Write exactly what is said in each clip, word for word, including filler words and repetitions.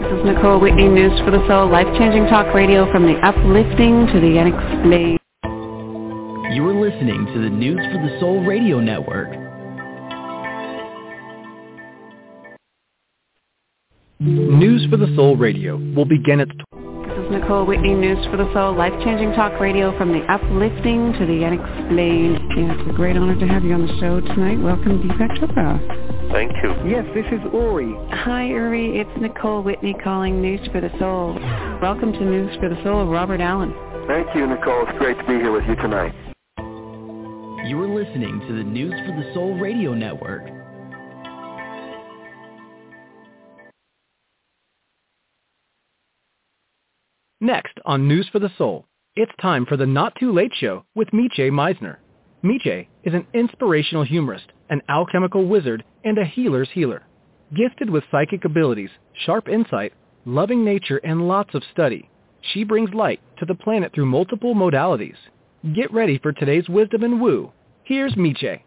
This is Nicole Whitney, News for the Soul, life-changing talk radio from the uplifting to the unexplained. You're listening to the News for the Soul Radio Network. News for the Soul Radio will begin its... This is Nicole Whitney, News for the Soul, life-changing talk radio from the uplifting to the unexplained. And it's a great honor to have you on the show tonight. Welcome, Deepak Chopra. Thank you. Yes, this is Uri. Hi, Uri. It's Nicole Whitney calling News for the Soul. Welcome to News for the Soul, Robert Allen. Thank you, Nicole. It's great to be here with you tonight. You are listening to the News for the Soul Radio Network. Next on News for the Soul, it's time for the Not Too Late Show with Miche Meisner. Miche is an inspirational humorist, an alchemical wizard, and a healer's healer. Gifted with psychic abilities, sharp insight, loving nature, and lots of study, she brings light to the planet through multiple modalities. Get ready for today's wisdom and woo. Here's Miche.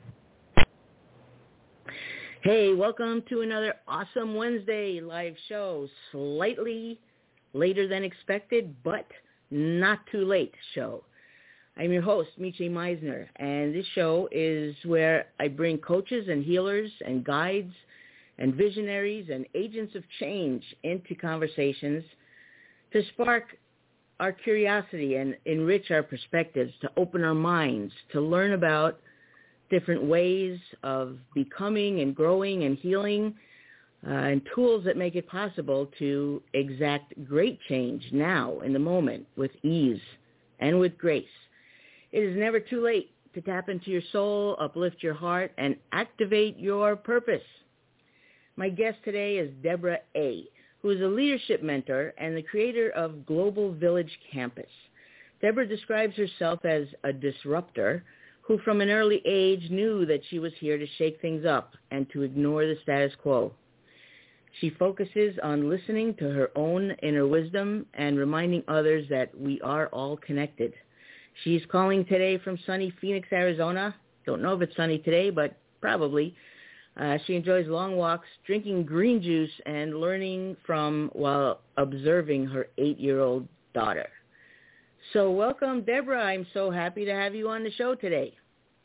Hey, welcome to another awesome Wednesday live show. Slightly later than expected, but not too late show. I'm your host, Miche Meisner, and this show is where I bring coaches and healers and guides and visionaries and agents of change into conversations to spark our curiosity and enrich our perspectives, to open our minds, to learn about different ways of becoming and growing and healing, uh, and tools that make it possible to exact great change now in the moment with ease and with grace. It is never too late to tap into your soul, uplift your heart, and activate your purpose. My guest today is Deborah A., who is a leadership mentor and the creator of Global Village Campus. Deborah describes herself as a disruptor who from an early age knew that she was here to shake things up and to ignore the status quo. She focuses on listening to her own inner wisdom and reminding others that we are all connected. She's calling today from sunny Phoenix, Arizona. Don't know if it's sunny today, but probably. Uh, she enjoys long walks, drinking green juice, and learning from while observing her eight-year-old daughter. So welcome, Deborah. I'm so happy to have you on the show today.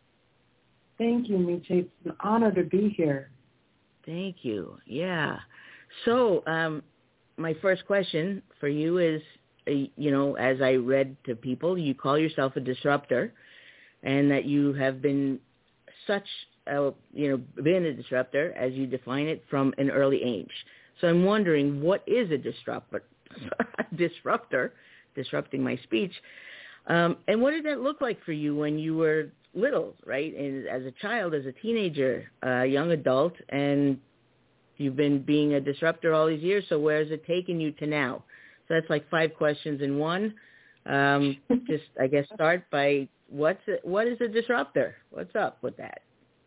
Thank you, Miche. It's an honor to be here. Thank you. Yeah. So um, my first question for you is, uh, you know, as I read to people, you call yourself a disruptor and that you have been such, a, you know, been a disruptor as you define it from an early age. So I'm wondering, what is a disruptor? disruptor, disrupting my speech. Um, and what did that look like for you when you were little, right? And as a child, as a teenager, a young adult, and you've been being a disruptor all these years. So where has it taken you to now? So that's like five questions in one. Um, just, I guess, start by what's a, what is a disruptor? What's up with that?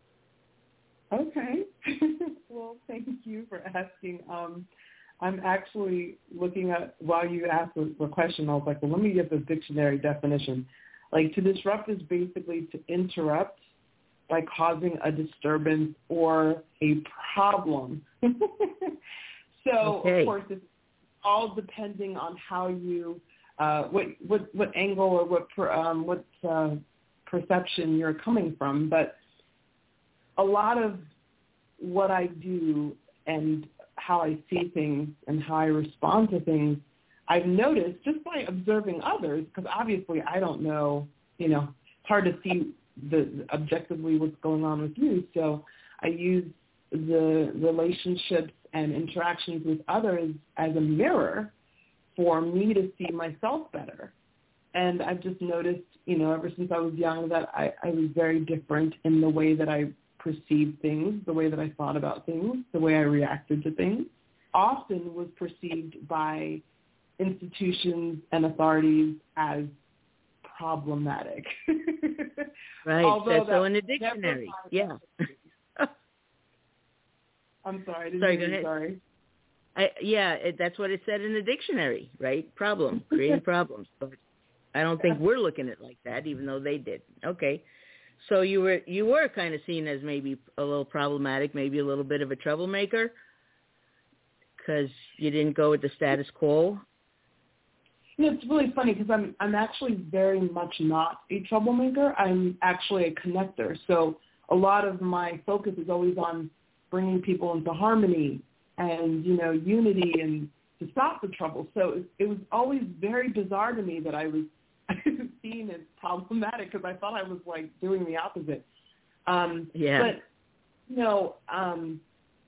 Okay. Well, thank you for asking. Um, I'm actually looking at, while you asked the, the question, I was like, well, let me get the dictionary definition. Like, to disrupt is basically to interrupt by causing a disturbance or a problem. So, okay. Of course, it's all depending on how you, uh, what, what, what angle or what, per, um, what uh, perception you're coming from. But a lot of what I do and how I see things and how I respond to things, I've noticed just by observing others, because obviously I don't know, you know, it's hard to see the objectively what's going on with you. So I use the relationships and interactions with others as a mirror for me to see myself better. And I've just noticed, you know, ever since I was young that I, I was very different in the way that I perceived things, the way that I thought about things, the way I reacted to things, often was perceived by institutions and authorities as problematic. Right. Although so, so in the dictionary, yeah. I'm sorry. I didn't sorry, hear go you, ahead. Sorry. I, yeah, it, that's what it said in the dictionary, right? Problem, creating problems. But I don't think we're looking at it like that, even though they did. Okay. So you were you were kind of seen as maybe a little problematic, maybe a little bit of a troublemaker. because you didn't go with the status quo? You know, it's really funny because I'm I'm actually very much not a troublemaker. I'm actually a connector. So a lot of my focus is always on bringing people into harmony and, you know, unity and to stop the trouble. So it, it was always very bizarre to me that I was seen as problematic because I thought I was, like, doing the opposite. Um, yeah. But, you know, um,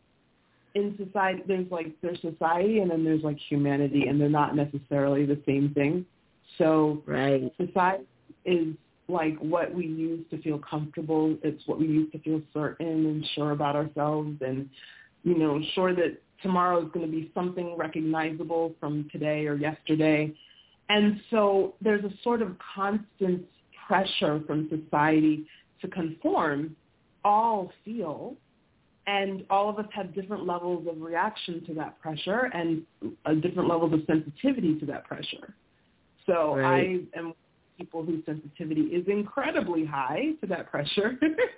in society, there's, like, there's society and then there's, like, humanity, and they're not necessarily the same thing. So right. society is like what we use to feel comfortable. It's what we use to feel certain and sure about ourselves and, you know, sure that tomorrow is going to be something recognizable from today or yesterday. And so there's a sort of constant pressure from society to conform, all feel, and all of us have different levels of reaction to that pressure and uh, different levels of sensitivity to that pressure. So right. I am people whose sensitivity is incredibly high to that pressure,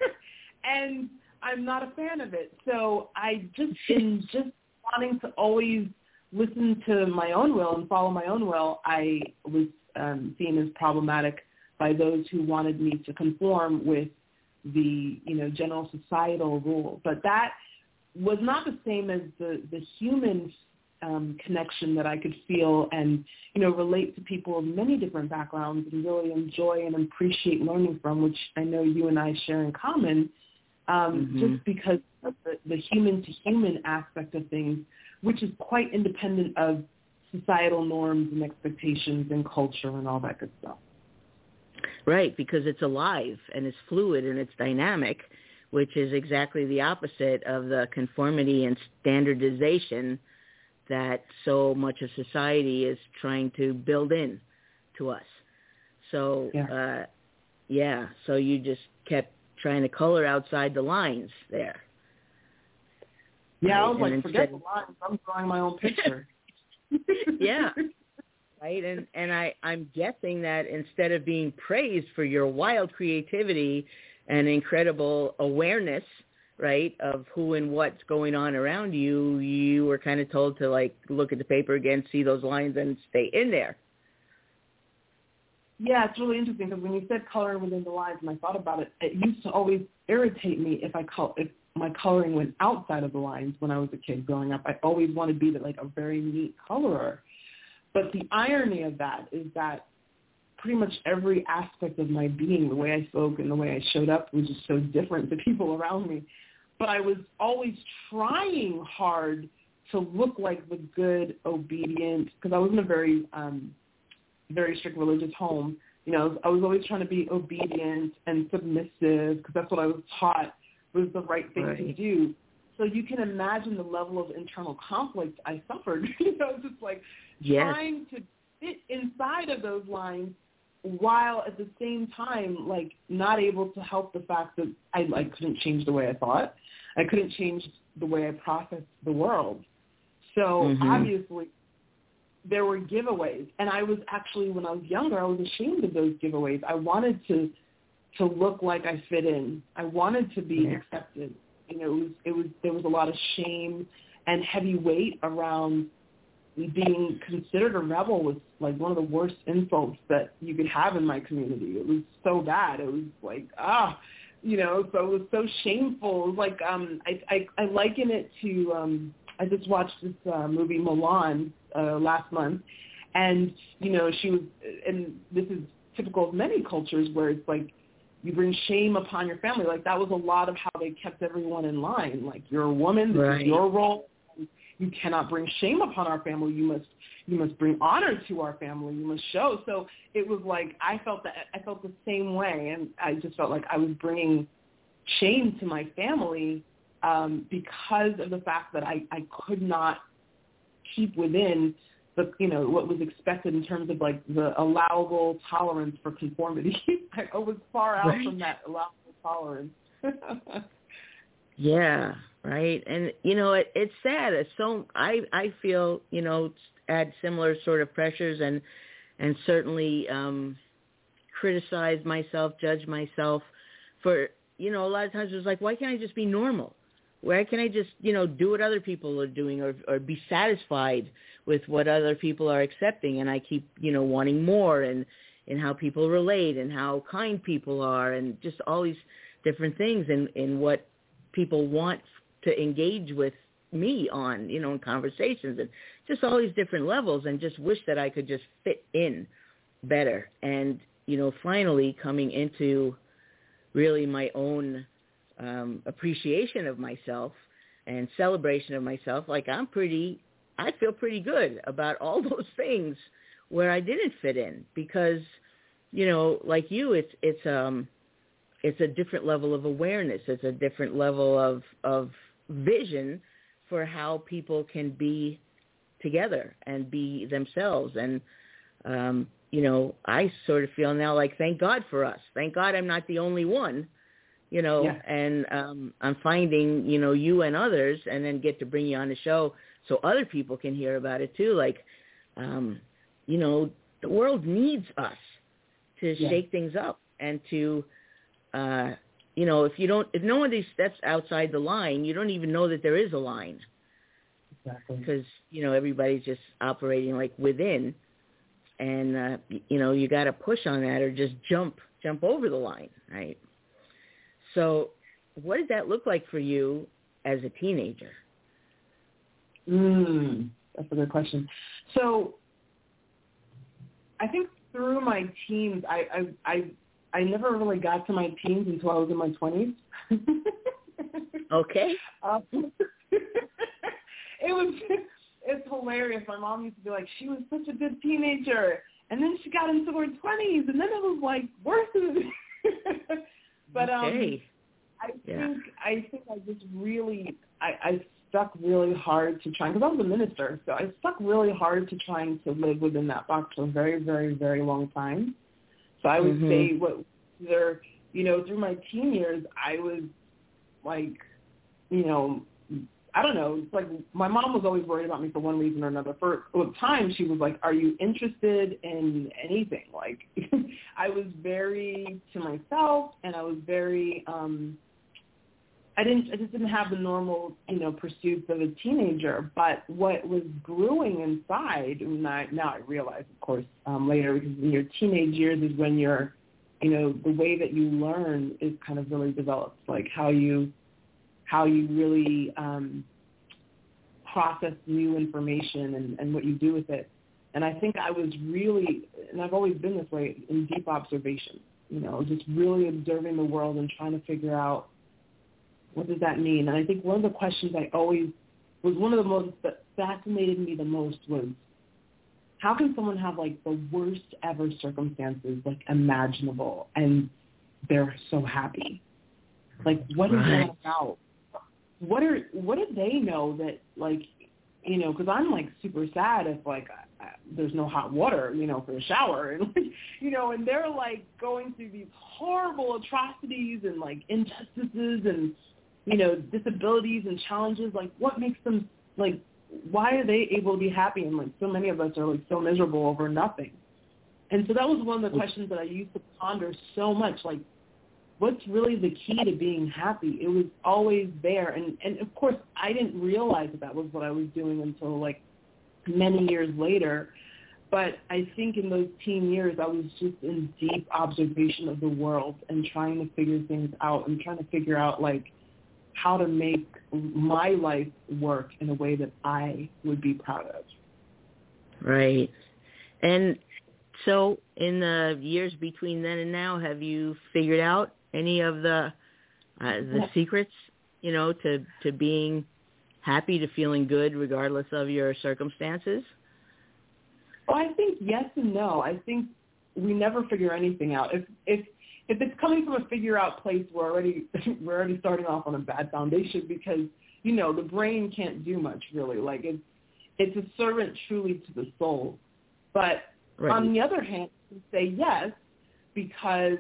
and I'm not a fan of it. So I just, in just wanting to always listen to my own will and follow my own will, I was um, seen as problematic by those who wanted me to conform with the, you know, general societal rule. But that was not the same as the, the human um, connection that I could feel and, you know, relate to people of many different backgrounds and really enjoy and appreciate learning from, which I know you and I share in common, um, mm-hmm. just because of the, the human-to-human aspect of things, which is quite independent of societal norms and expectations and culture and all that good stuff. Right, because it's alive and it's fluid and it's dynamic, which is exactly the opposite of the conformity and standardization that so much of society is trying to build in to us. So, yeah, uh, yeah so you just kept trying to color outside the lines there. Yeah, right? I was like, and forget instead, the lines. I'm drawing my own picture. yeah. Right, and and I, I'm guessing that instead of being praised for your wild creativity and incredible awareness, right, of who and what's going on around you, you were kind of told to, like, look at the paper again, see those lines, and stay in there. Yeah, it's really interesting because when you said coloring within the lines, and I thought about it, it used to always irritate me if I col- if my coloring went outside of the lines when I was a kid growing up. I always wanted to be like a very neat colorer. But the irony of that is that pretty much every aspect of my being, the way I spoke and the way I showed up, was just so different to people around me. But I was always trying hard to look like the good, obedient, because I was in a very, um, very strict religious home. You know, I was always trying to be obedient and submissive because that's what I was taught was the right thing right. to do. So you can imagine the level of internal conflict I suffered. You know, just like yes. trying to fit inside of those lines while at the same time, like, not able to help the fact that I like couldn't change the way I thought. I couldn't change the way I processed the world. So mm-hmm. obviously there were giveaways. And I was actually, when I was younger, I was ashamed of those giveaways. I wanted to to look like I fit in. I wanted to be yeah. accepted. You know, it was, it was, there was a lot of shame and heavy weight around being considered a rebel was like one of the worst insults that you could have in my community. It was so bad. It was like, ah, you know, so it was so shameful. It was like, um, I, I, I liken it to, um, I just watched this uh, movie Mulan uh, last month, and, you know, she was, and this is typical of many cultures where it's like, you bring shame upon your family. Like, that was a lot of how they kept everyone in line. Like, you're a woman, this right. is your role. You cannot bring shame upon our family. You must you must bring honor to our family. You must show. So it was like I felt that I felt the same way, and I just felt like I was bringing shame to my family um, because of the fact that I, I could not keep within the, you know, what was expected in terms of like the allowable tolerance for conformity. I was far out right. from that allowable tolerance. yeah, right. And, you know, it, it's sad. It's so I, I feel, you know, had similar sort of pressures and, and certainly um, criticize myself, judge myself for, you know, a lot of times it was like, why can't I just be normal? Where can I just, you know, do what other people are doing or, or be satisfied with what other people are accepting? And I keep, you know, wanting more and, and how people relate and how kind people are and just all these different things and, and what people want to engage with me on, you know, in conversations and just all these different levels, and just wish that I could just fit in better. And, you know, finally coming into really my own um, appreciation of myself and celebration of myself. Like I'm pretty, I feel pretty good about all those things where I didn't fit in because, you know, like you, it's, it's, um, it's a different level of awareness. It's a different level of, of vision for how people can be together and be themselves. And, um, you know, I sort of feel now like, thank God for us. Thank God I'm not the only one, you know, yeah. and um, I'm finding, you know, you and others, and then get to bring you on the show so other people can hear about it too. Like, um, you know, the world needs us to yeah. shake things up and to, uh, you know, if you don't, if no one steps outside the line, you don't even know that there is a line. Exactly. Because, you know, everybody's just operating like within, and, uh, you know, you got to push on that or just jump, jump over the line, right? So what did that look like for you as a teenager? Mm, that's a good question. So I think through my teens, I, I, I I never really got to my teens until I was in my twenties. Okay. Um, it was, it's hilarious. My mom used to be like, she was such a good teenager. And then she got into her twenties, and then it was like worse than But um, okay. I yeah. think I think I just really, I, I stuck really hard to try, because I was a minister, so I stuck really hard to trying to live within that box for a very, very, very long time. So I would mm-hmm. say what there, you know, through my teen years, I was like, you know, I don't know. It's like my mom was always worried about me for one reason or another. For a time, she was like, "Are you interested in anything?" Like, I was very to myself, and I was very. Um, I didn't. I just didn't have the normal, you know, pursuits of a teenager. But what was brewing inside, and I, now I realize, of course, um, later, because in your teenage years is when you're, you know, the way that you learn is kind of really develops, like how you, how you really um, process new information and, and what you do with it. And I think I was really, and I've always been this way, in deep observation. You know, just really observing the world and trying to figure out, what does that mean? And I think one of the questions I always, was one of the most, that fascinated me the most was, how can someone have like the worst ever circumstances like imaginable and they're so happy? Like, what is right. that about? What are, what do they know that like, you know, because I'm like super sad if like I, I, there's no hot water, you know, for a shower, and you know, and they're like going through these horrible atrocities and like injustices and, you know, disabilities and challenges. Like, what makes them, like, why are they able to be happy? And, like, so many of us are, like, so miserable over nothing. And so that was one of the questions that I used to ponder so much, like, what's really the key to being happy? It was always there. And, and of course, I didn't realize that that was what I was doing until, like, many years later. But I think in those teen years, I was just in deep observation of the world and trying to figure things out and trying to figure out, like, how to make my life work in a way that I would be proud of. Right. And so in the years between then and now, have you figured out any of the uh, the yeah. secrets, you know, to, to being happy, to feeling good regardless of your circumstances? Well, I think yes and no. I think we never figure anything out. If if If it's coming from a figure-out place, we're already we're already starting off on a bad foundation, because, you know, the brain can't do much, really. Like, it's, it's a servant truly to the soul. But right. on the other hand, I say yes, because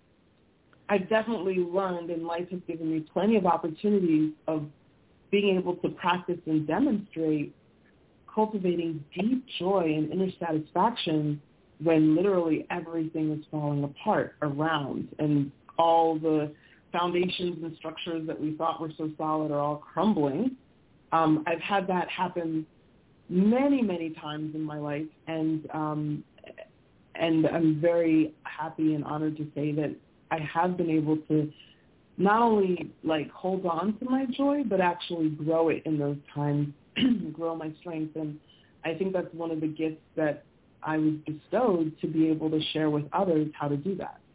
I've definitely learned, and life has given me plenty of opportunities of being able to practice and demonstrate cultivating deep joy and inner satisfaction when literally everything is falling apart around, and all the foundations and structures that we thought were so solid are all crumbling. Um, I've had that happen many, many times in my life, and um, and I'm very happy and honored to say that I have been able to not only like hold on to my joy, but actually grow it in those times, grow my strength. And I think that's one of the gifts that I was bestowed, to be able to share with others how to do that.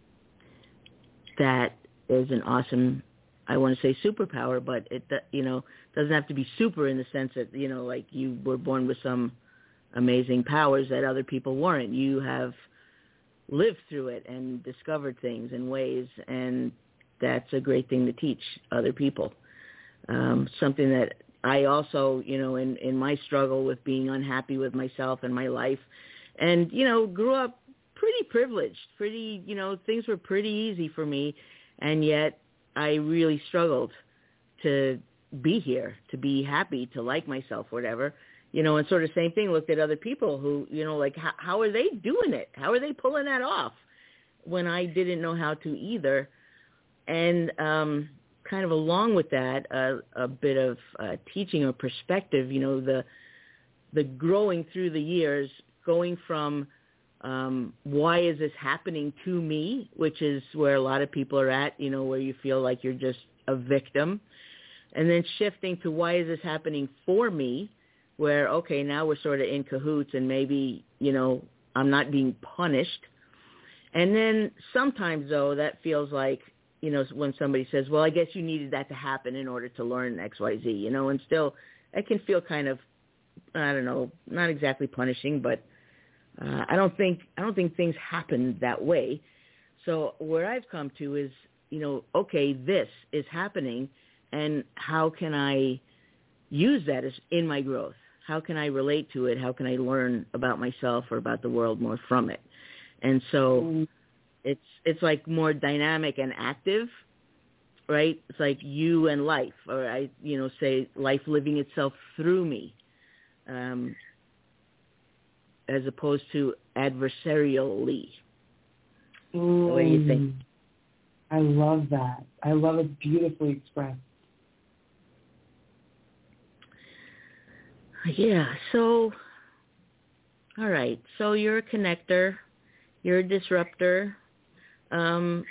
That is an awesome, I want to say superpower, but it, you know, doesn't have to be super in the sense that, you know, like you were born with some amazing powers that other people weren't. You have lived through it and discovered things in ways, and that's a great thing to teach other people. Um, something that I also, you know, in, in my struggle with being unhappy with myself and my life, and, you know, grew up pretty privileged, pretty, you know, things were pretty easy for me, and yet I really struggled to be here, to be happy, to like myself, whatever, you know, and sort of same thing, looked at other people who, you know, like, how, how are they doing it? How are they pulling that off when I didn't know how to either? And um, kind of along with that, uh, a bit of uh, teaching or perspective, you know, the the growing through the years, going from um, why is this happening to me, which is where a lot of people are at, you know, where you feel like you're just a victim, and then shifting to why is this happening for me, where, okay, now we're sort of in cahoots and maybe, you know, I'm not being punished. And then sometimes, though, that feels like, you know, when somebody says, well, I guess you needed that to happen in order to learn X, Y, Z, you know, and still it can feel kind of, I don't know, not exactly punishing, but uh, I don't think, I don't think things happen that way. So where I've come to is, you know, okay, this is happening, and how can I use that as in my growth? How can I relate to it? How can I learn about myself or about the world more from it? And so mm. It's it's like more dynamic and active, right? It's like you and life, or I, you know, say life living itself through me, um, as opposed to adversarially. Mm. What do you think? I love that. I love it, beautifully expressed. Yeah. So, all right. So you're a connector. You're a disruptor. Um,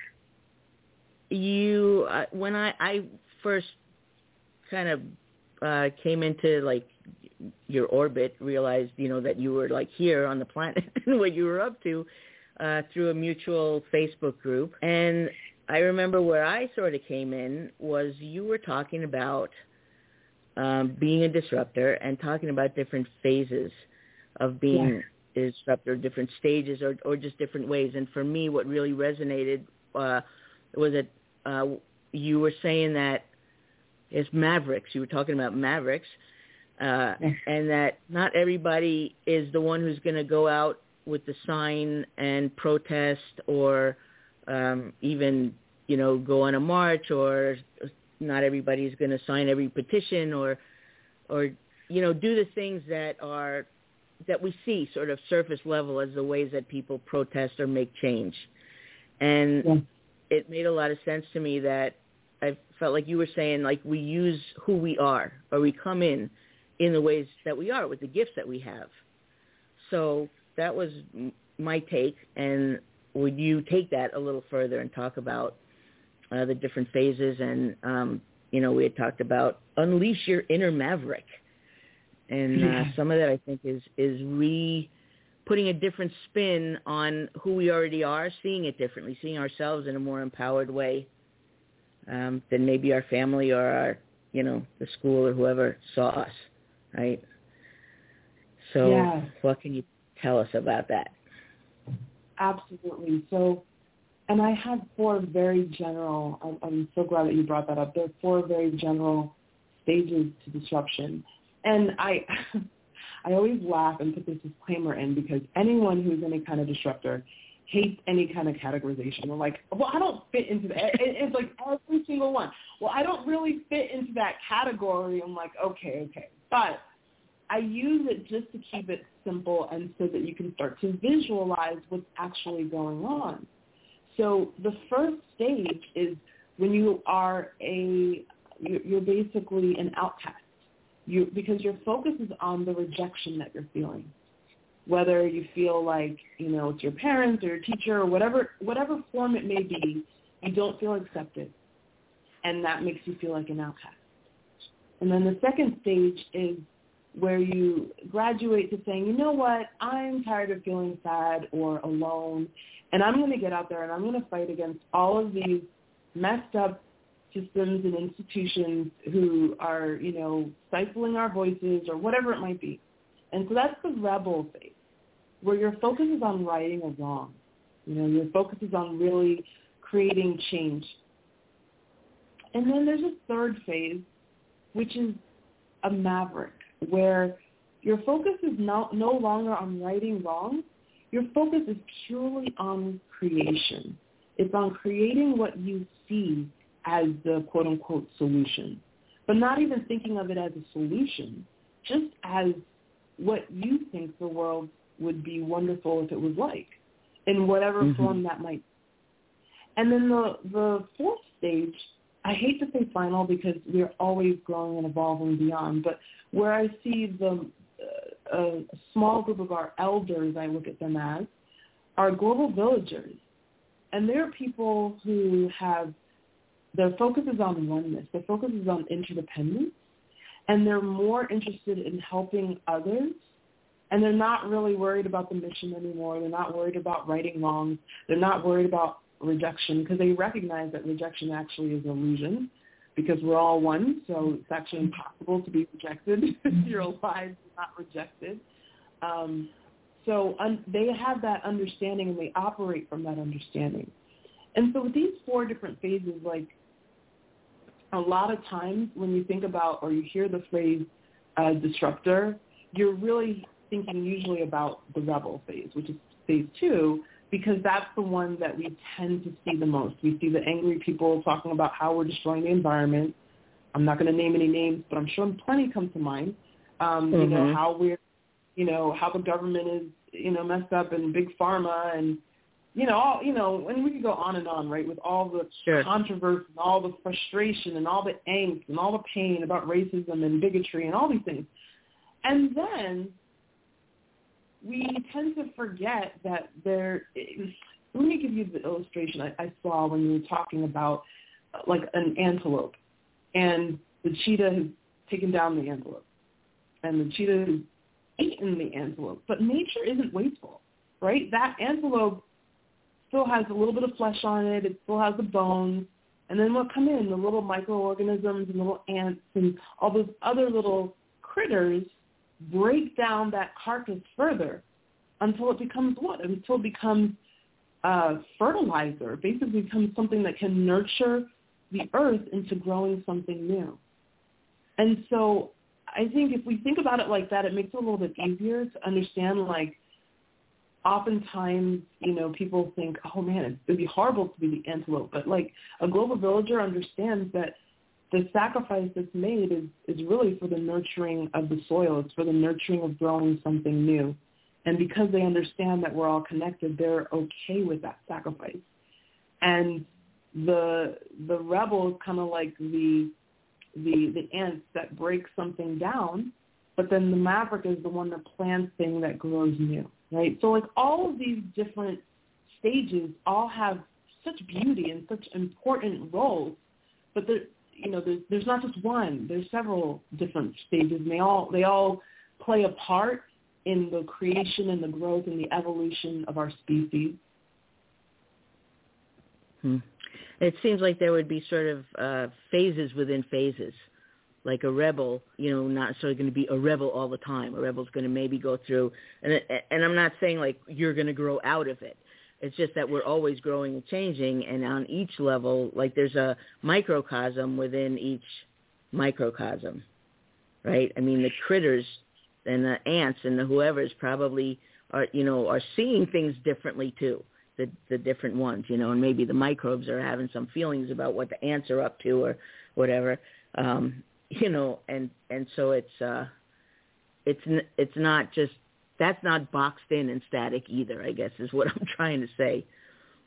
you, uh, when I, I first kind of uh, came into like your orbit, realized, you know, that you were like here on the planet and what you were up to uh, through a mutual Facebook group. And I remember where I sort of came in was you were talking about um, being a disruptor and talking about different phases of being yeah. disruptor, different stages, or, or just different ways. And for me, what really resonated uh, was that uh, you were saying that it's mavericks. You were talking about mavericks, uh, and that not everybody is the one who's going to go out with the sign and protest, or um, even, you know, go on a march, or not everybody's going to sign every petition, or, or you know, do the things that are that we see sort of surface level as the ways that people protest or make change. And yeah. it made a lot of sense to me that I felt like you were saying, like, we use who we are, or we come in in the ways that we are with the gifts that we have. So that was my take. And would you take that a little further and talk about uh, the different phases? And, um, you know, we had talked about unleash your inner maverick. And uh, some of that, I think, is is re putting a different spin on who we already are, seeing it differently, seeing ourselves in a more empowered way um, than maybe our family or our, you know, the school or whoever saw us, right? So yeah. What can you tell us about that? Absolutely. So, and I had four very general, I'm, I'm so glad that you brought that up. There are four very general stages to disruption. And I I always laugh and put this disclaimer in, because anyone who's any kind of disruptor hates any kind of categorization. They're like, well, I don't fit into that. It's like every single one. Well, I don't really fit into that category. I'm like, okay, okay. But I use it just to keep it simple, and so that you can start to visualize what's actually going on. So the first stage is when you are a, you're basically an outcast. You, because your focus is on the rejection that you're feeling. Whether you feel like, you know, it's your parents or your teacher or whatever, whatever form it may be, you don't feel accepted. And that makes you feel like an outcast. And then the second stage is where you graduate to saying, you know what, I'm tired of feeling sad or alone, and I'm going to get out there and I'm going to fight against all of these messed up systems and institutions who are, you know, stifling our voices or whatever it might be. And so that's the rebel phase, where your focus is on righting a wrong. You know, your focus is on really creating change. And then there's a third phase, which is a maverick, where your focus is no, no longer on righting wrongs. Your focus is purely on creation. It's on creating what you see as the quote-unquote solution, but not even thinking of it as a solution, just as what you think the world would be wonderful if it was like, in whatever mm-hmm. form that might be. And then the, the fourth stage, I hate to say final because we're always growing and evolving beyond, but where I see the uh, a small group of our elders, I look at them as, are global villagers. And they're people who have, their focus is on oneness. Their focus is on interdependence. And they're more interested in helping others. And they're not really worried about the mission anymore. They're not worried about righting wrongs. They're not worried about rejection, because they recognize that rejection actually is an illusion, because we're all one, so it's actually impossible to be rejected. If you're alive, you're not rejected. Um, so un- they have that understanding, and they operate from that understanding. And so with these four different phases, like a lot of times when you think about or you hear the phrase uh, disruptor, you're really thinking usually about the rebel phase, which is phase two, because that's the one that we tend to see the most. We see the angry people talking about how we're destroying the environment. I'm not going to name any names, but I'm sure plenty come to mind. Um, mm-hmm. You know, how we're, you know, how the government is, you know, messed up, and big pharma, and, you know, all, you know, and we could go on and on, right, with all the sure. controversy and all the frustration and all the angst and all the pain about racism and bigotry and all these things. And then we tend to forget that there, let me give you the illustration I, I saw when you were talking about uh, like an antelope, and the cheetah has taken down the antelope, and the cheetah has eaten the antelope. But nature isn't wasteful, right? That antelope still has a little bit of flesh on it. It still has the bones. And then what come in? The little microorganisms and little ants and all those other little critters break down that carcass further until it becomes what? Until it becomes uh, fertilizer. It basically becomes something that can nurture the earth into growing something new. And so I think if we think about it like that, it makes it a little bit easier to understand, like, oftentimes, you know, people think, oh, man, it would be horrible to be the antelope. But, like, a global villager understands that the sacrifice that's made is, is really for the nurturing of the soil. It's for the nurturing of growing something new. And because they understand that we're all connected, they're okay with that sacrifice. And the the rebel is kind of like the, the the ants that break something down, but then the maverick is the one that plants things that grows new, right? So, like, all of these different stages all have such beauty and such important roles, but they're, you know, there's, there's not just one. There's several different stages, and they all they all play a part in the creation and the growth and the evolution of our species. Hmm. It seems like there would be sort of uh, phases within phases. Like a rebel, you know, not necessarily going to be a rebel all the time. A rebel's going to maybe go through, and and I'm not saying like you're going to grow out of it. It's just that we're always growing and changing, and on each level, like there's a microcosm within each microcosm, right? I mean, the critters and the ants and the whoever's probably are, you know, are seeing things differently too, the the different ones, you know, and maybe the microbes are having some feelings about what the ants are up to or whatever, um, you know, and, and so it's uh, it's it's not just, that's not boxed in and static either, I guess, is what I'm trying to say.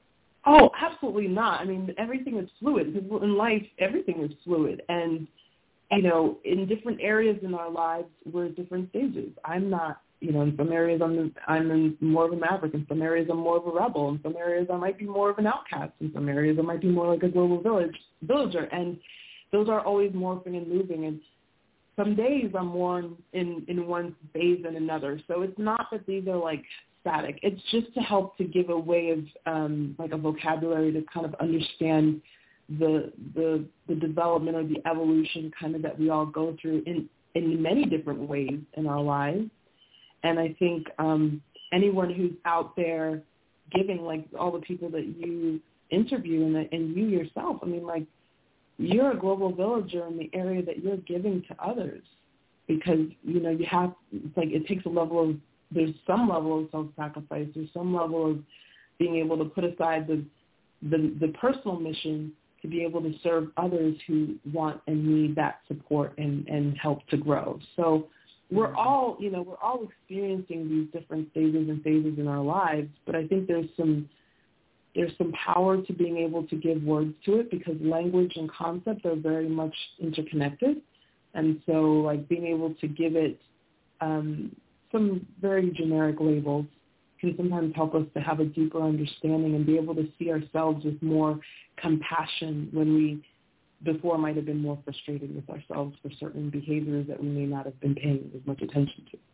Oh, absolutely not. I mean, everything is fluid. Because in life, everything is fluid. And, you know, in different areas in our lives, we're at different stages. I'm not, you know, in some areas I'm, I'm in more of a maverick. In some areas I'm more of a rebel. In some areas I might be more of an outcast. In some areas I might be more like a global village villager. And those are always morphing and moving. And some days I'm more in, in one phase than another. So it's not that these are like static. It's just to help to give a way of um, like a vocabulary to kind of understand the the the development or the evolution kind of that we all go through in, in many different ways in our lives. And I think um, anyone who's out there giving, like all the people that you interview and, the, and you yourself, I mean, like you're a global villager in the area that you're giving to others because, you know, you have, it's like it takes a level of, there's some level of self-sacrifice. There's some level of being able to put aside the, the the personal mission to be able to serve others who want and need that support and, and help to grow. So we're all, you know, we're all experiencing these different stages and phases in our lives, but I think there's some there's some power to being able to give words to it because language and concept are very much interconnected. And so, like, being able to give it um, some very generic labels can sometimes help us to have a deeper understanding and be able to see ourselves with more compassion when we before might have been more frustrated with ourselves for certain behaviors that we may not have been paying as much attention to.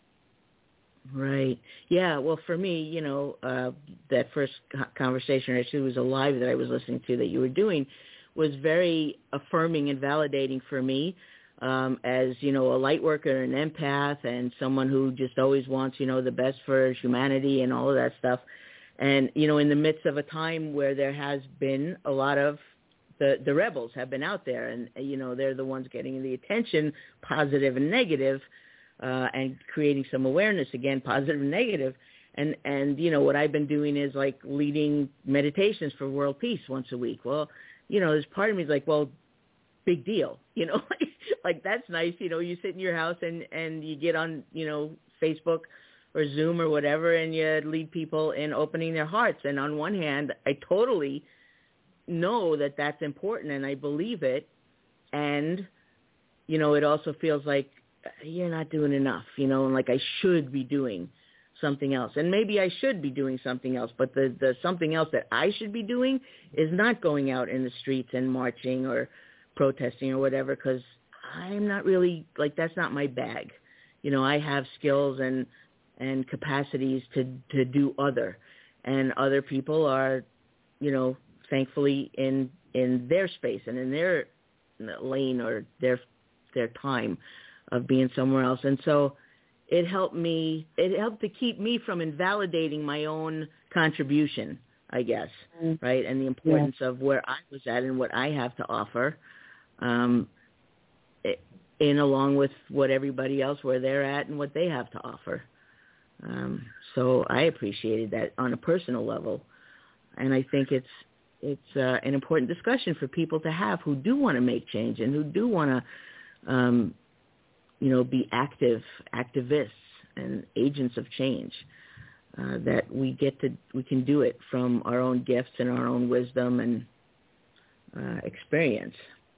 Right. Yeah. Well, for me, you know, uh, that first conversation, actually, was a live that I was listening to that you were doing, was very affirming and validating for me. Um, as, you know, a light worker, an empath, and someone who just always wants, you know, the best for humanity and all of that stuff. And, you know, in the midst of a time where there has been a lot of the, the rebels have been out there and, you know, they're the ones getting the attention, positive and negative, uh, and creating some awareness, again, positive and negative. And, and, you know, what I've been doing is like leading meditations for world peace once a week. Well, you know, there's part of me is like, well, big deal, you know, like that's nice. You know, you sit in your house and, and you get on, you know, Facebook or Zoom or whatever, and you lead people in opening their hearts. And on one hand, I totally know that that's important and I believe it. And, you know, it also feels like you're not doing enough, you know, and like I should be doing something else. And maybe I should be doing something else, but the, the something else that I should be doing is not going out in the streets and marching or protesting or whatever, because I'm not really, like, that's not my bag. You know, I have skills and and capacities to, to do other. And other people are, you know, thankfully in in their space and in their lane or their their time of being somewhere else. And so it helped me, it helped to keep me from invalidating my own contribution, I guess, mm-hmm. right, and the importance yeah. of where I was at and what I have to offer. Um, in along with what everybody else, where they're at and what they have to offer. Um, so I appreciated that on a personal level. And I think it's it's uh, an important discussion for people to have who do want to make change and who do want to, um, you know, be active, activists and agents of change, uh, that we get to, we can do it from our own gifts and our own wisdom and uh, experience.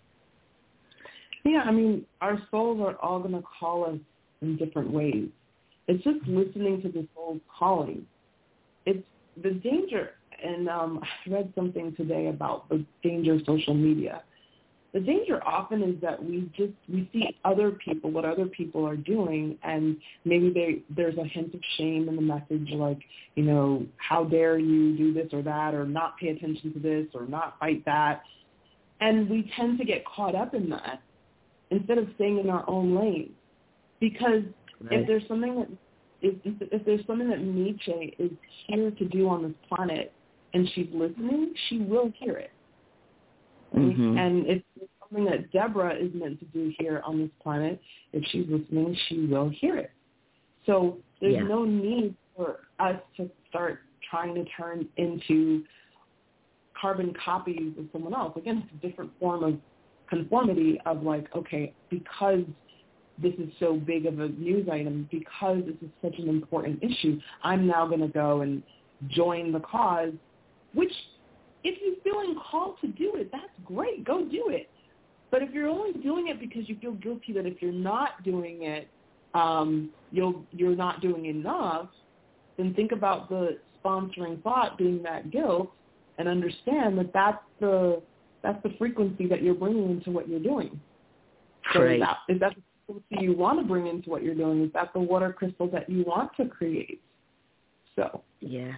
Yeah, I mean, our souls are all going to call us in different ways. It's just listening to the soul's calling. It's the danger, and um, I read something today about the danger of social media. The danger often is that we just, we see other people, what other people are doing, and maybe they, there's a hint of shame in the message, like, you know, how dare you do this or that, or not pay attention to this, or not fight that. And we tend to get caught up in that, instead of staying in our own lane. Because right. if there's something that if, if there's something that Nietzsche is here to do on this planet and she's listening, she will hear it. Mm-hmm. And if there's something that Deborah is meant to do here on this planet, if she's listening, she will hear it. So there's yeah. no need for us to start trying to turn into carbon copies of someone else. Again, it's a different form of conformity of like, okay, because this is so big of a news item, because this is such an important issue, I'm now going to go and join the cause, which if you're feeling called to do it, that's great. Go do it. But if you're only doing it because you feel guilty that if you're not doing it, um, you'll, you're not doing enough, then think about the sponsoring thought being that guilt and understand that that's the, that's the frequency that you're bringing into what you're doing. So right. is that, is that the frequency you want to bring into what you're doing? Is that the water crystal that you want to create? So. Yeah.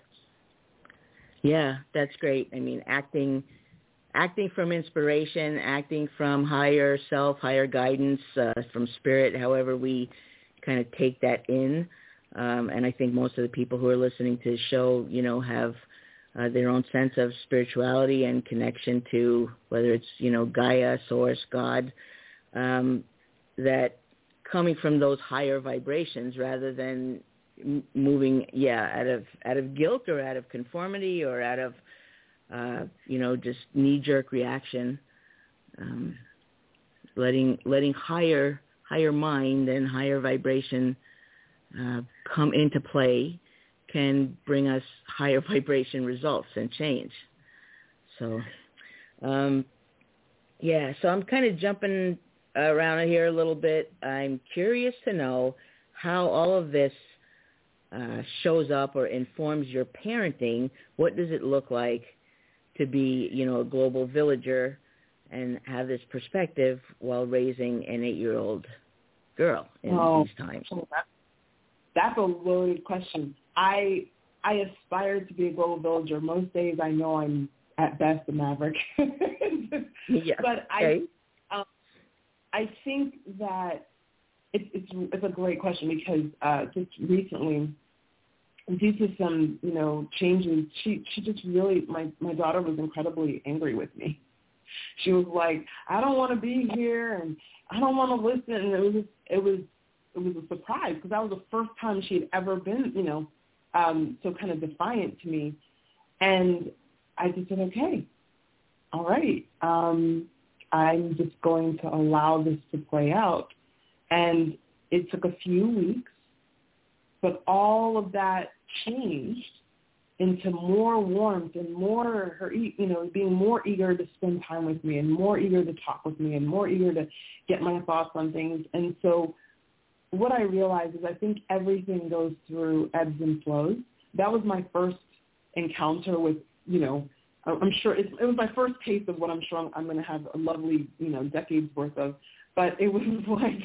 Yeah, that's great. I mean, acting acting from inspiration, acting from higher self, higher guidance, uh, from spirit, however we kind of take that in. Um, and I think most of the people who are listening to the show, you know, have uh, their own sense of spirituality and connection to whether it's, you know, Gaia, Source, God, um, that coming from those higher vibrations rather than moving, yeah, out of out of guilt or out of conformity or out of, uh, you know, just knee-jerk reaction, um, letting letting higher higher mind and higher vibration uh, come into play can bring us higher vibration results and change. So, um, yeah, so I'm kind of jumping around here a little bit. I'm curious to know how all of this uh, shows up or informs your parenting. What does it look like to be, you know, a global villager and have this perspective while raising an eight-year-old girl in oh, these times? That's, that's a loaded question. I I aspire to be a global villager. Most days I know I'm at best a maverick. Yeah. But okay. I um, I think that it, it's it's a great question because uh, just recently, due to some, you know, changes, she she just really, my, my daughter was incredibly angry with me. She was like, I don't want to be here and I don't want to listen. And it was just, it was it was a surprise because that was the first time she had ever been, you know, um, so kind of defiant to me. And I just said, okay, all right, um, I'm just going to allow this to play out. And it took a few weeks, but all of that changed into more warmth and more her, you know, being more eager to spend time with me and more eager to talk with me and more eager to get my thoughts on things. And so what I realized is I think everything goes through ebbs and flows. That was my first encounter with, you know, I'm sure it, it was my first taste of what I'm sure I'm, I'm going to have a lovely, you know, decades worth of. But it was like,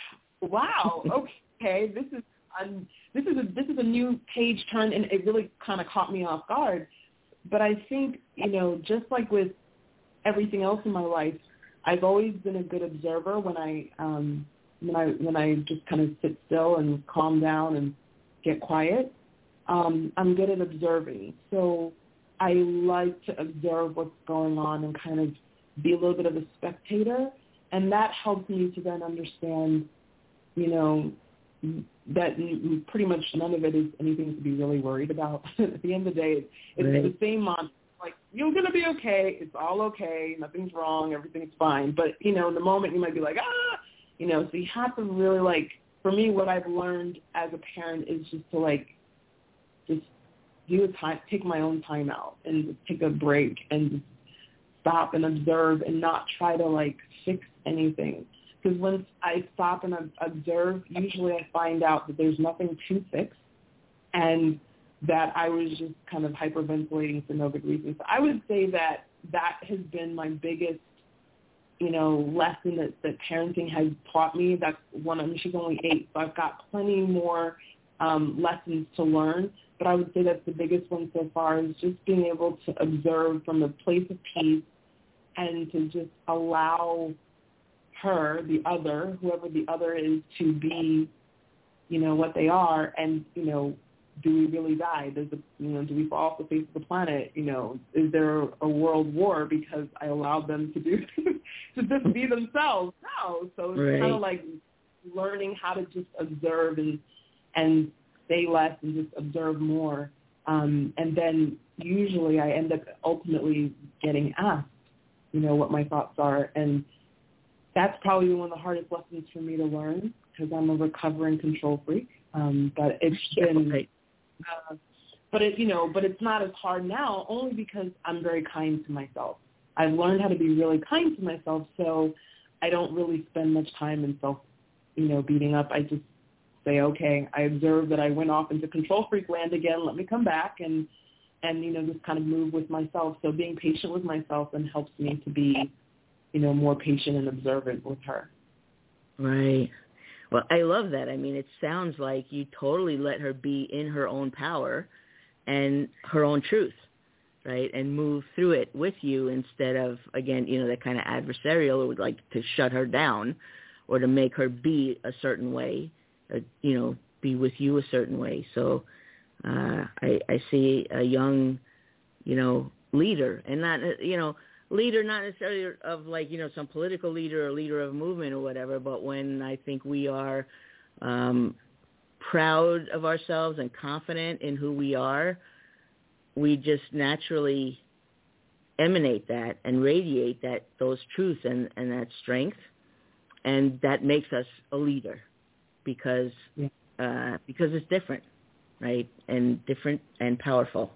wow, okay, this is um, this is a this is a new page turn, and it really kind of caught me off guard. But I think, you know, just like with everything else in my life, I've always been a good observer when I um, when I when I just kind of sit still and calm down and get quiet. Um, I'm good at observing, so I like to observe what's going on and kind of be a little bit of a spectator. And that helps me to then understand, you know, that pretty much none of it is anything to be really worried about. At the end of the day, it's right. The same mantra, like, you're going to be okay. It's all okay. Nothing's wrong. Everything's fine. But, you know, in the moment you might be like, ah, you know, so you have to really, like, for me, what I've learned as a parent is just to, like, just do a time, take my own time out and just take a break and just stop and observe and not try to, like, fix anything. Because once I stop and observe, usually I find out that there's nothing to fix and that I was just kind of hyperventilating for no good reason. So I would say that that has been my biggest, you know, lesson that, that parenting has taught me. That's one, I mean, she's only eight, so I've got plenty more um, lessons to learn. But I would say that's the biggest one so far is just being able to observe from a place of peace and to just allow her, the other, whoever the other is, to be, you know, what they are. And, you know, do we really die? Does the, you know, do we fall off the face of the planet? You know, is there a world war because I allowed them to do to just be themselves? No. So it's right. kind of like learning how to just observe and and say less and just observe more. Um, and then usually I end up ultimately getting asked, you know, what my thoughts are. And that's probably one of the hardest lessons for me to learn because I'm a recovering control freak. Um, but it's yeah, been right. uh, but it, you know, but it's not as hard now only because I'm very kind to myself. I've learned how to be really kind to myself, so I don't really spend much time in self, you know, beating up. I just say, okay, I observe that I went off into control freak land again. Let me come back and, and, you know, just kind of move with myself. So being patient with myself then helps me to be, you know, more patient and observant with her. Right. Well, I love that. I mean, it sounds like you totally let her be in her own power and her own truth, right, and move through it with you instead of, again, you know, that kind of adversarial, or like to shut her down or to make her be a certain way, or, you know, be with you a certain way. So uh, I, I see a young, you know, leader, and not, you know, leader not necessarily of like, you know, some political leader or leader of a movement or whatever, but when I think we are um, proud of ourselves and confident in who we are, we just naturally emanate that and radiate that, those truths and, and that strength, and that makes us a leader because yeah. uh, because it's different, right, and different and powerful.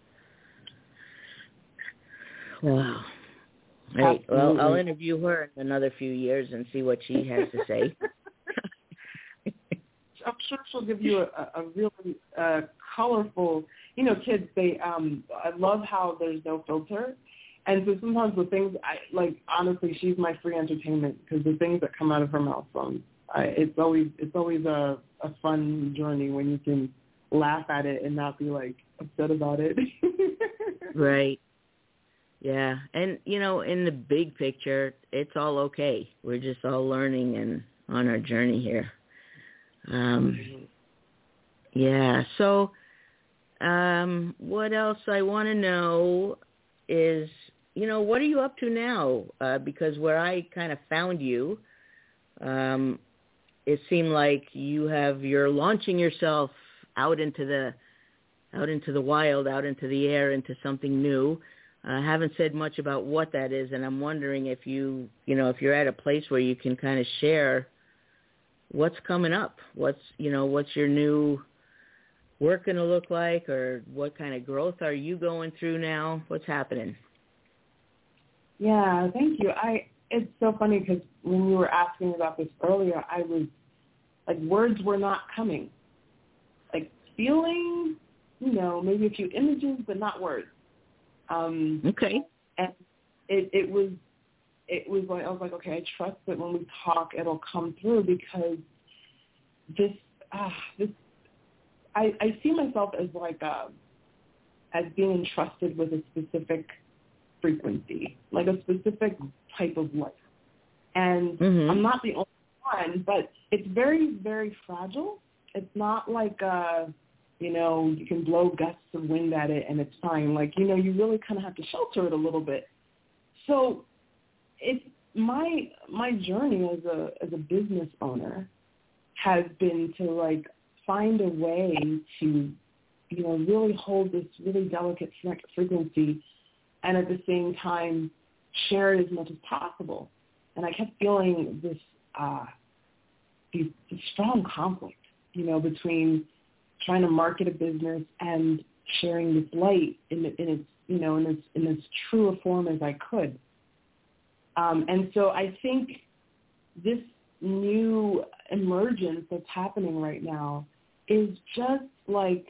Wow. Right. Well, I'll interview her in another few years and see what she has to say. I'm sure she'll give you a, a really uh, colorful, you know, kids, they, um, I love how there's no filter. And so sometimes the things, I like, honestly, she's my free entertainment because the things that come out of her mouth, um, I, it's always, it's always a, a fun journey when you can laugh at it and not be like upset about it. Right. Yeah. And, you know, in the big picture, it's all okay. We're just all learning and on our journey here. Um, yeah. So um, what else I want to know is, you know, what are you up to now? Uh, because where I kind of found you, um, it seemed like you have, you're launching yourself out into the, out into the wild, out into the air, into something new. I uh, haven't said much about what that is, and I'm wondering if you, you know, if you're at a place where you can kind of share what's coming up, what's, you know, what's your new work going to look like, or what kind of growth are you going through now? What's happening? Yeah, thank you. I, it's so funny because when you were asking about this earlier, I was, like, words were not coming. Like, feeling, you know, maybe a few images, but not words. Um, okay. And it, it was, it was like, I was like, okay, I trust that when we talk, it'll come through because this, ah, this, I, I see myself as like, a, as being entrusted with a specific frequency, like a specific type of life. And mm-hmm. I'm not the only one, but it's very, very fragile. It's not like, uh, you know, you can blow gusts of wind at it and it's fine. Like, you know, you really kind of have to shelter it a little bit. So it's my my journey as a as a business owner has been to like find a way to, you know, really hold this really delicate frequency and at the same time share it as much as possible. And I kept feeling this uh, this, this strong conflict, you know, between trying to market a business and sharing this light in, in its, you know, in its in as true a form as I could. Um, and so I think this new emergence that's happening right now is just like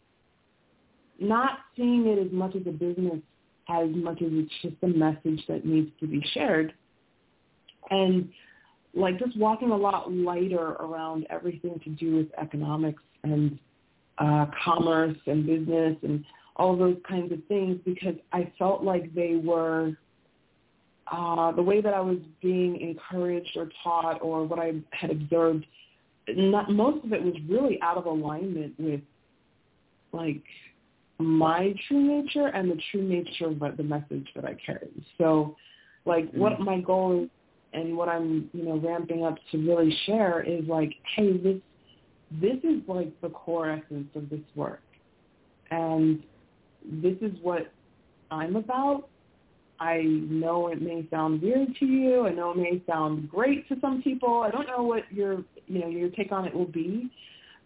not seeing it as much as a business as much as it's just a message that needs to be shared. And like just walking a lot lighter around everything to do with economics and uh, commerce and business and all those kinds of things, because I felt like they were uh, the way that I was being encouraged or taught or what I had observed. Not, most of it was really out of alignment with like my true nature and the true nature of the message that I carried. So like mm-hmm. what my goal is and what I'm, you know, ramping up to really share is like, hey, this this is like the core essence of this work. And this is what I'm about. I know it may sound weird to you. I know it may sound great to some people. I don't know what your, you know, your take on it will be.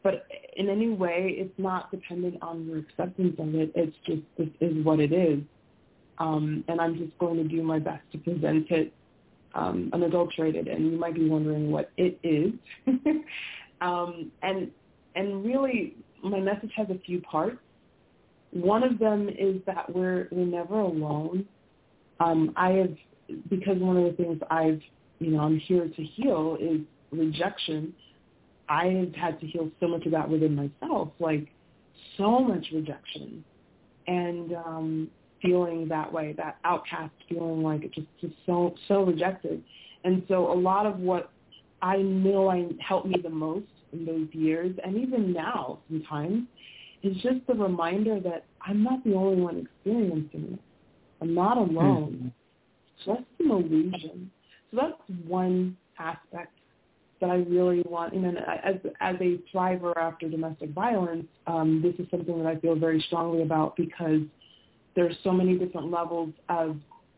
but in any way, it's not dependent on your acceptance of it. It's just, this is what it is. Um, and I'm just going to do my best to present it um, unadulterated. And you might be wondering what it is. um, and and really, my message has a few parts. One of them is that we're we're never alone. Um, I have, because one of the things I've, you know, I'm here to heal is rejection. I have had to heal so much of that within myself, like so much rejection. And um, feeling that way, that outcast feeling, like it just, just so so rejected. And so a lot of what I know I helped me the most in those years, and even now sometimes, is just the reminder that I'm not the only one experiencing it. I'm not alone. It's just an illusion. So that's one aspect that I really want. And as as a thriver after domestic violence, um, this is something that I feel very strongly about, because there's so many different levels of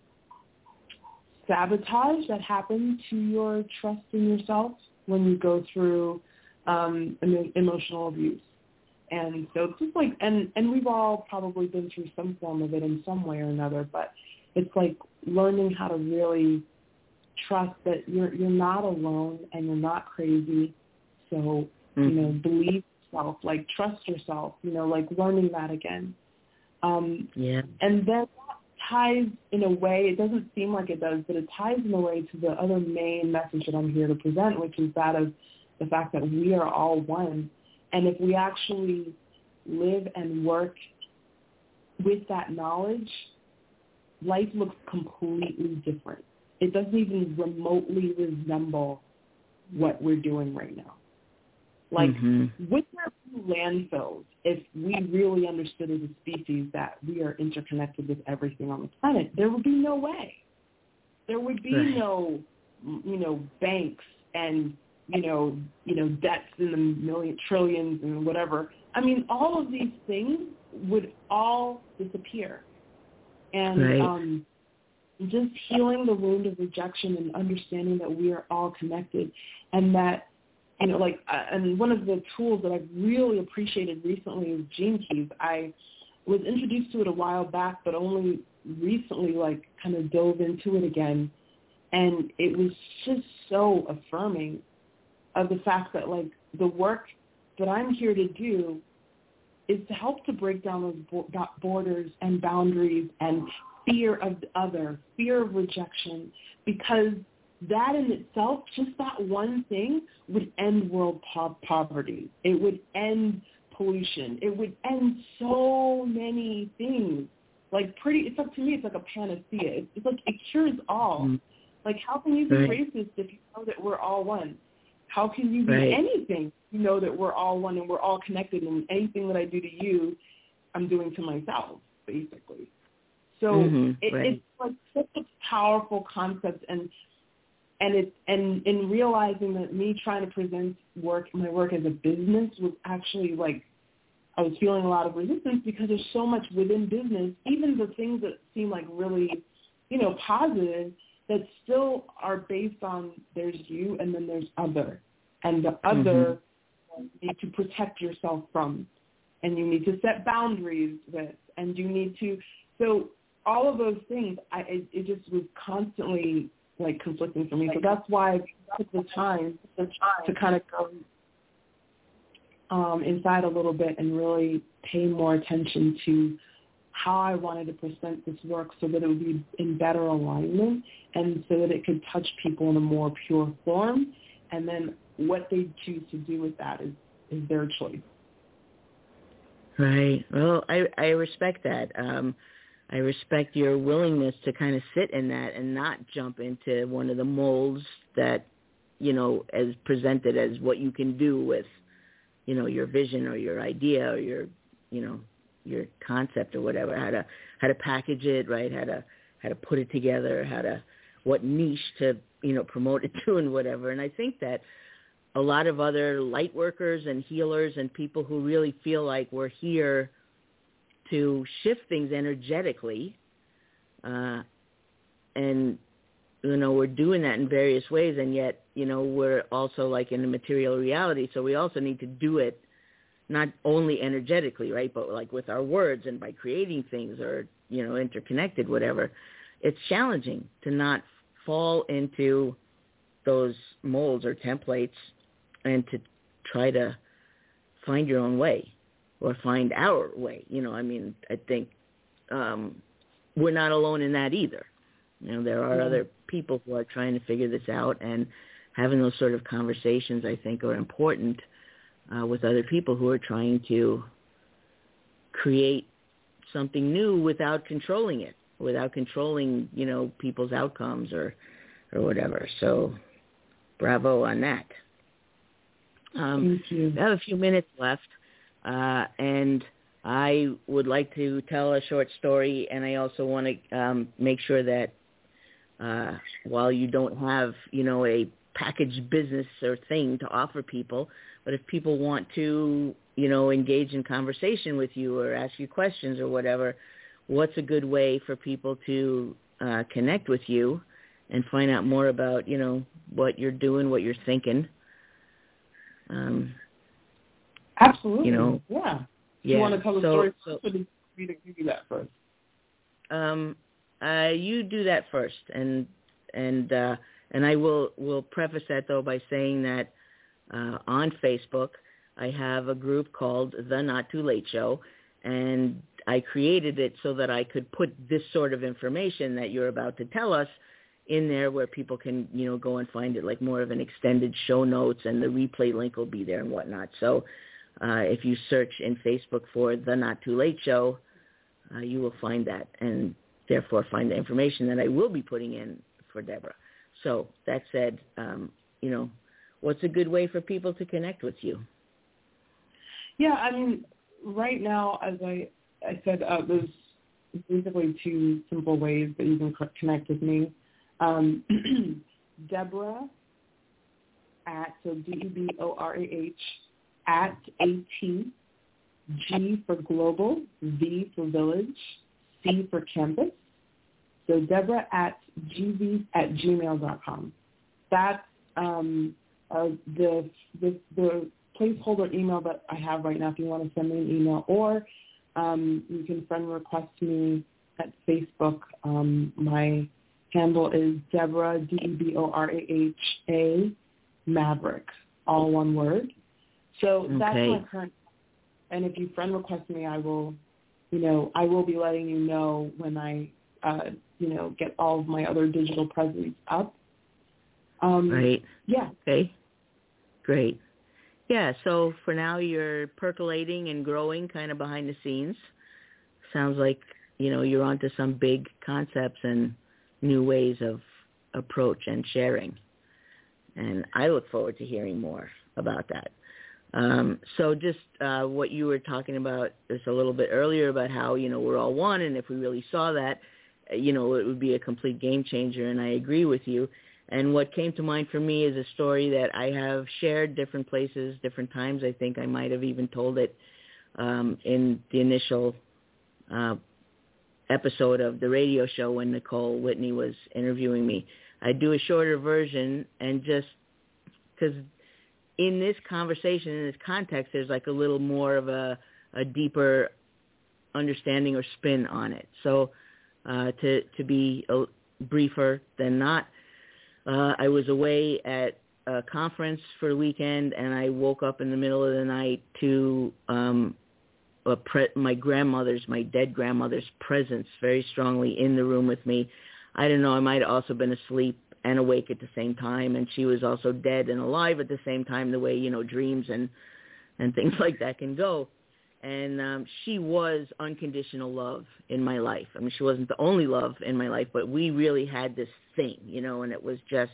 sabotage that happen to your trust in yourself when you go through um, emotional abuse. And so it's just like, and, and we've all probably been through some form of it in some way or another, but it's like learning how to really trust that you're you're not alone and you're not crazy. So, mm-hmm. you know, believe yourself, like trust yourself, you know, like learning that again. Um, yeah. And then that ties in a way, it doesn't seem like it does, but it ties in a way to the other main message that I'm here to present, which is that of the fact that we are all one. And if we actually live and work with that knowledge, life looks completely different. It doesn't even remotely resemble what we're doing right now. Like, mm-hmm. with our landfills, if we really understood as a species that we are interconnected with everything on the planet, there would be no way. There would be right. no, you know, banks and, you know, you know, debts in the million, trillions and whatever. I mean, all of these things would all disappear. And right. um, just healing the wound of rejection and understanding that we are all connected, and that, you know, like, uh, and one of the tools that I've really appreciated recently is Gene Keys. I was introduced to it a while back, but only recently, like, kind of dove into it again. And it was just so affirming of the fact that, like, the work that I'm here to do is to help to break down those borders and boundaries and fear of the other, fear of rejection, because that in itself, just that one thing, would end world po- poverty. It would end pollution. It would end so many things. Like pretty, it's up to me, it's like a panacea. It's, it's like it cures all. Mm-hmm. Like, how can you be right. racist if you know that we're all one? How can you be right. anything? You know that we're all one and we're all connected, and anything that I do to you, I'm doing to myself, basically. So mm-hmm. it, right. it's like such a powerful concept, and and it's and in realizing that me trying to present work, my work as a business, was actually like, I was feeling a lot of resistance, because there's so much within business, even the things that seem like really, you know, positive, that still are based on there's you and then there's other. And the other mm-hmm. you need to protect yourself from, and you need to set boundaries with, and you need to, so all of those things, I, it, it just was constantly like conflicting for me. So that's why I took the time to kind of go um, inside a little bit and really pay more attention to how I wanted to present this work, so that it would be in better alignment, and so that it could touch people in a more pure form. And then what they choose to do with that is, is their choice. Right. Well, I, I respect that. Um, I respect your willingness to kind of sit in that and not jump into one of the molds that, you know, as presented as what you can do with, you know, your vision or your idea or your, you know, your concept or whatever, how to how to package it, right? How to how to put it together, how to what niche to, you know, promote it to and whatever. And I think that a lot of other light workers and healers and people who really feel like we're here to shift things energetically, uh, and, you know, we're doing that in various ways, and yet, you know, we're also like in a material reality, so we also need to do it not only energetically, right, but like with our words and by creating things or, you know, interconnected, whatever, it's challenging to not fall into those molds or templates and to try to find your own way or find our way. You know, I mean, I think um, we're not alone in that either. You know, there are mm-hmm. other people who are trying to figure this out, and having those sort of conversations, I think, are important uh, with other people who are trying to create something new without controlling it, without controlling, you know, people's outcomes or, or whatever. So bravo on that. Um, Thank you. I have a few minutes left, uh, and I would like to tell a short story, and I also want to um, make sure that uh, while you don't have, you know, a packaged business or thing to offer people, but if people want to, you know, engage in conversation with you or ask you questions or whatever, what's a good way for people to uh, connect with you and find out more about, you know, what you're doing, what you're thinking? Um, Absolutely. You know, yeah. Yeah. You want to tell the so, story so, first, or do you do that first? Um, uh, you do that first, and and uh, and I will will preface that though by saying that uh, on Facebook I have a group called The Not Too Late Show, and I created it so that I could put this sort of information that you're about to tell us in there, where people can, you know, go and find it like more of an extended show notes, and the replay link will be there and whatnot. So uh, if you search in Facebook for The Not Too Late Show, uh, you will find that, and therefore find the information that I will be putting in for Deborah. So that said, um, you know, what's a good way for people to connect with you? Yeah, I mean, right now, as I, I said, uh, there's basically two simple ways that you can connect with me. Um, Deborah at, so D E B O R A H, at A T, G for global, V for village, C for campus. So Deborah at G V at gmail dot com. That's um, uh, the, the the placeholder email that I have right now if you want to send me an email, or um, you can friend request me at Facebook. Um, my handle is Deborah, D E B O R A H A, Maverick, all one word. So okay. That's my current, and if you friend request me, I will, you know, I will be letting you know when I, uh, you know, get all of my other digital presence up. Um, right. Yeah. Okay. Great. Yeah, so for now you're percolating and growing kind of behind the scenes. Sounds like, you know, you're onto some big concepts and new ways of approach and sharing. And I look forward to hearing more about that. Um, so just uh, what you were talking about just a little bit earlier about how, you know, we're all one, and if we really saw that, you know, it would be a complete game changer, and I agree with you. And what came to mind for me is a story that I have shared different places, different times. I think I might have even told it um, in the initial uh, episode of the radio show when Nicole Whitney was interviewing me. I do a shorter version, and just because in this conversation, in this context, there's like a little more of a, a deeper understanding or spin on it. So uh, to, to be a, briefer than not, Uh, I was away at a conference for the weekend, and I woke up in the middle of the night to um, a pre- my grandmother's, my dead grandmother's presence very strongly in the room with me. I don't know, I might have also been asleep and awake at the same time, and she was also dead and alive at the same time, the way, you know, dreams and, and things like that can go. And um, she was unconditional love in my life. I mean, she wasn't the only love in my life, but we really had this thing, you know, and it was just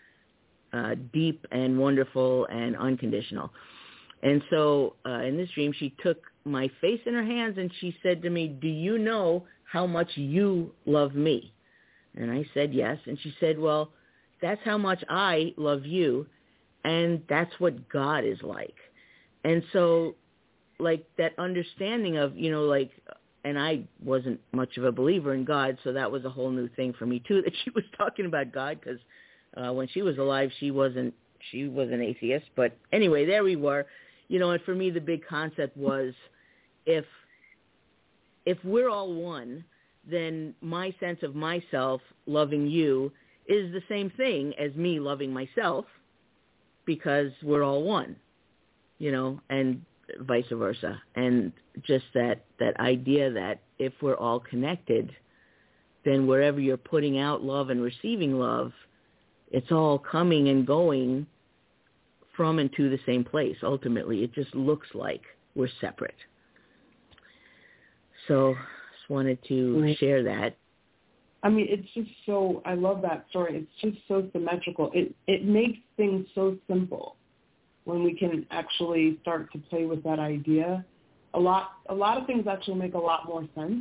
uh, deep and wonderful and unconditional. And so uh, in this dream, she took my face in her hands and she said to me, "Do you know how much you love me?" And I said, yes. And she said, "Well, that's how much I love you, and that's what God is like." And so like that understanding of, you know, like, and I wasn't much of a believer in God, so that was a whole new thing for me too, that she was talking about God, because uh, when she was alive, she wasn't, she was an atheist. But anyway, there we were you know, and for me, the big concept was if if we're all one, then my sense of myself loving you is the same thing as me loving myself, because we're all one, you know, and vice versa. And just that, that idea that if we're all connected, then wherever you're putting out love and receiving love, it's all coming and going from and to the same place. Ultimately, it just looks like we're separate. So just wanted to right. share that. I mean, it's just so, I love that story. It's just so symmetrical. It it makes things so simple when we can actually start to play with that idea. A lot, a lot of things actually make a lot more sense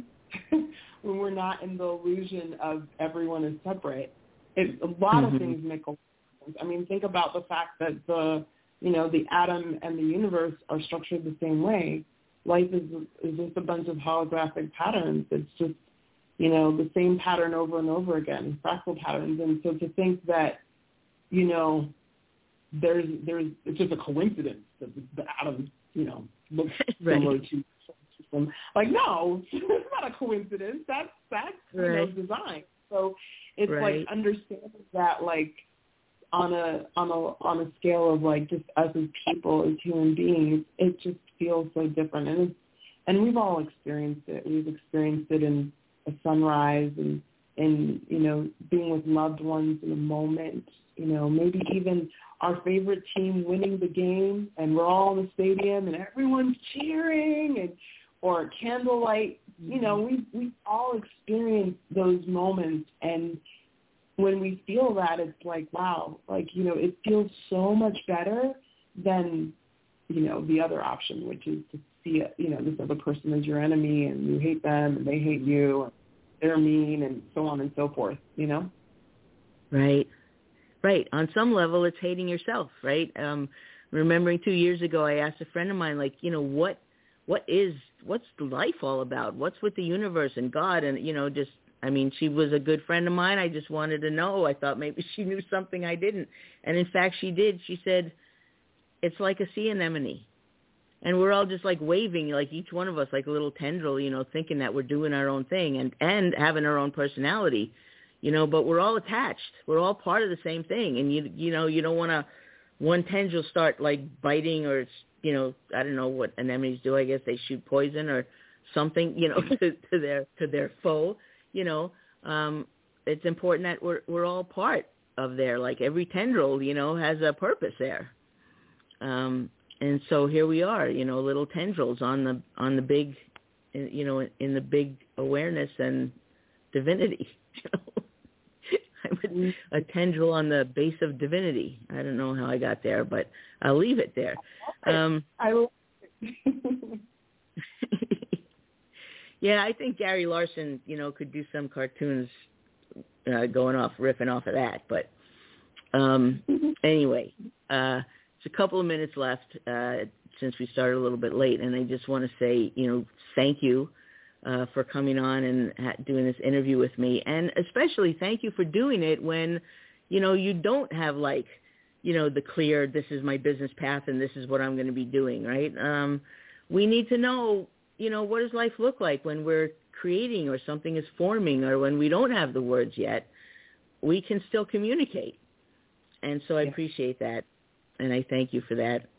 when we're not in the illusion of everyone is separate. It, a lot mm-hmm. of things make a lot of sense. I mean, think about the fact that the, you know, the atom and the universe are structured the same way. Life is is just a bunch of holographic patterns. It's just, you know, the same pattern over and over again, fractal patterns. And so to think that, you know, there's, there's, it's just a coincidence that the atom, you know, looks similar right. to system. Like, no, it's not a coincidence. That's, that's, you right. know, design. So it's right. like understanding that, like, on a, on a, on a scale of like just us as people, as human beings, it just feels so different. And it's, and we've all experienced it. We've experienced it in a sunrise and, and, you know, being with loved ones in a moment, you know, maybe even our favorite team winning the game and we're all in the stadium and everyone's cheering, and or candlelight, you know, we we all experienced those moments. And when we feel that, it's like, wow, like, you know, it feels so much better than, you know, the other option, which is to see, you know, this other person as your enemy and you hate them and they hate you and they're mean and so on and so forth, you know? Right. Right. On some level, it's hating yourself, right? Um, remembering two years ago, I asked a friend of mine, like, you know, what, what is, what's life all about? What's with the universe and God? And, you know, just, I mean, she was a good friend of mine. I just wanted to know. I thought maybe she knew something I didn't. And in fact, she did. She said, it's like a sea anemone. And we're all just like waving, like each one of us, like a little tendril, you know, thinking that we're doing our own thing and, and having our own personality, you know, but we're all attached. We're all part of the same thing. And, you you know, you don't want to, one tendril start like biting or, you know, I don't know what anemones do. I guess they shoot poison or something, you know, to, to their to their foe, you know. Um, it's important that we're we're all part of there. Like every tendril, you know, has a purpose there. Um And so here we are, you know, little tendrils on the on the big, you know, in the big awareness and divinity. You know? I'm a, a tendril on the base of divinity. I don't know how I got there, but I'll leave it there. Um, I will. Yeah, I think Gary Larson, you know, could do some cartoons uh, going off, riffing off of that. But um, anyway. Uh, It's a couple of minutes left uh, since we started a little bit late, and I just want to say, you know, thank you uh, for coming on and ha- doing this interview with me, and especially thank you for doing it when, you know, you don't have like, you know, the clear, this is my business path and this is what I'm going to be doing, right? Um, we need to know, you know, what does life look like when we're creating or something is forming or when we don't have the words yet. We can still communicate, and so I yeah. appreciate that. And I thank you for that.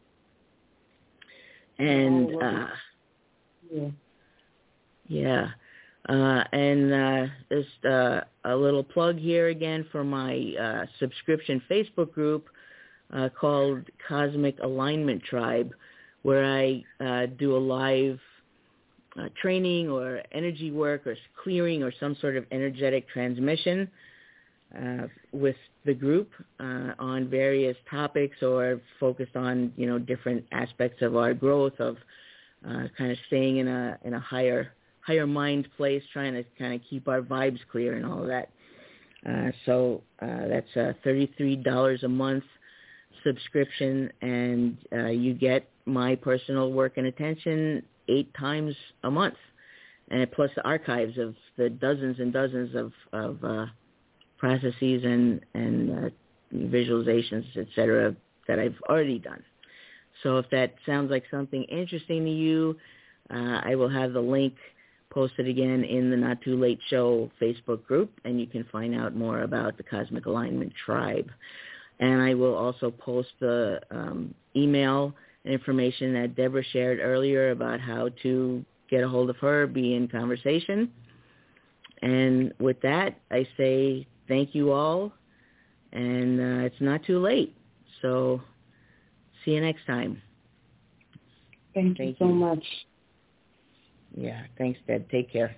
And, uh, yeah, yeah. Uh, and uh, just uh, a little plug here again for my uh, subscription Facebook group uh, called Cosmic Alignment Tribe, where I uh, do a live uh, training or energy work or clearing or some sort of energetic transmission Uh, with the group uh, on various topics or focused on, you know, different aspects of our growth of uh, kind of staying in a in a higher higher mind place, trying to kind of keep our vibes clear and all of that. Uh, so uh, that's a thirty-three dollars a month subscription, and uh, you get my personal work and attention eight times a month, and plus the archives of the dozens and dozens of of uh, processes and, and uh, visualizations, et cetera, that I've already done. So if that sounds like something interesting to you, uh, I will have the link posted again in the Not Too Late Show Facebook group, and you can find out more about the Cosmic Alignment Tribe. And I will also post the um, email information that Deborah shared earlier about how to get a hold of her, be in conversation. And with that, I say thank you all, and uh, it's not too late. So see you next time. Thank, thank you so you. much. Yeah, thanks, Deb. Take care.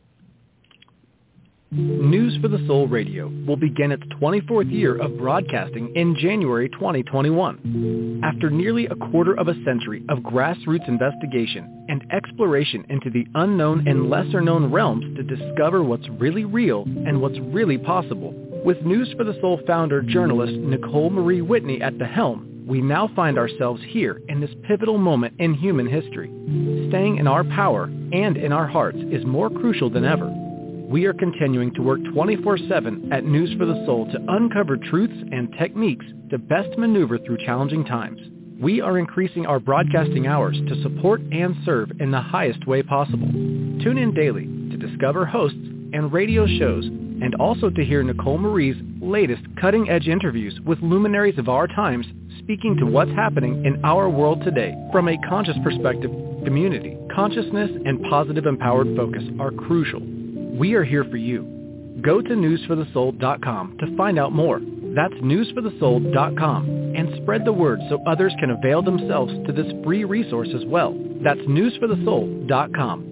News for the Soul Radio will begin its twenty-fourth year of broadcasting in January twenty twenty-one. After nearly a quarter of a century of grassroots investigation and exploration into the unknown and lesser-known realms to discover what's really real and what's really possible, with News for the Soul founder journalist Nicole Marie Whitney at the helm, we now find ourselves here in this pivotal moment in human history. Staying in our power and in our hearts is more crucial than ever. We are continuing to work twenty-four seven at News for the Soul to uncover truths and techniques to best maneuver through challenging times. We are increasing our broadcasting hours to support and serve in the highest way possible. Tune in daily to discover hosts and radio shows, and also to hear Nicole Marie's latest cutting-edge interviews with luminaries of our times speaking to what's happening in our world today. From a conscious perspective, community, consciousness, and positive empowered focus are crucial. We are here for you. Go to news for the soul dot com to find out more. That's news for the soul dot com, and spread the word so others can avail themselves to this free resource as well. That's news for the soul dot com.